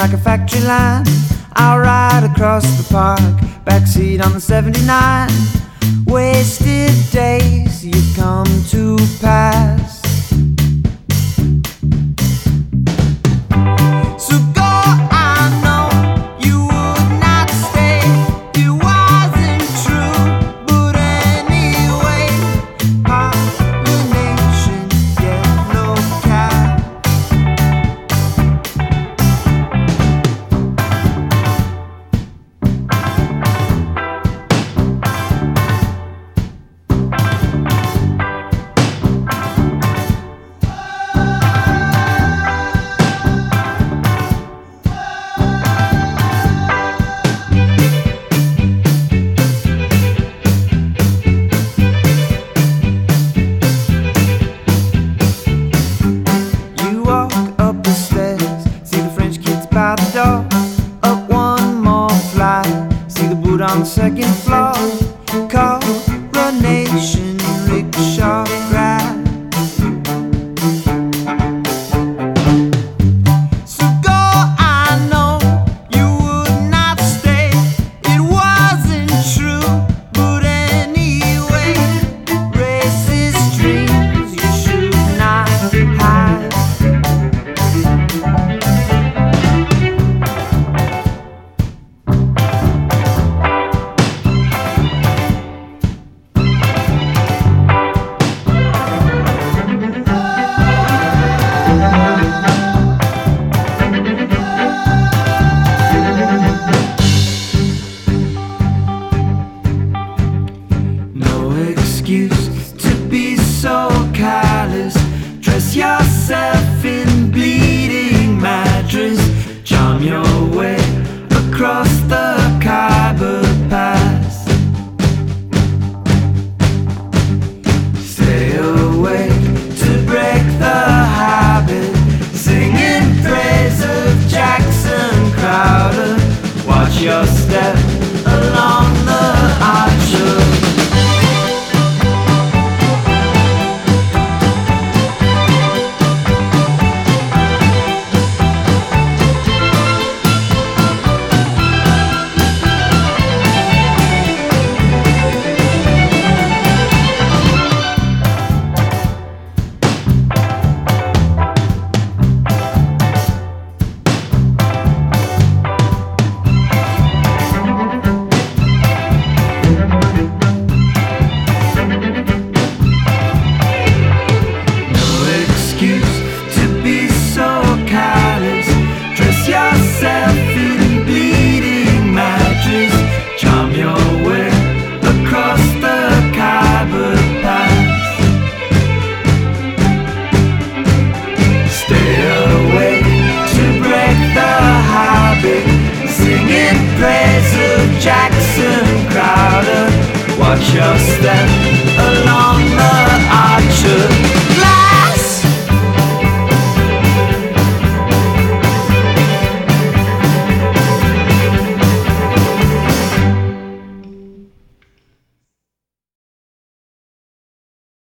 like a factory line. I'll ride across the park, backseat on the 79. Wasted days you've come to pass. Up one more flight, see the boot on the second floor. Coronation rickshaw ride. So go, I know you would not stay. It wasn't true, but anyway, racist dreams you should not hide. Excuse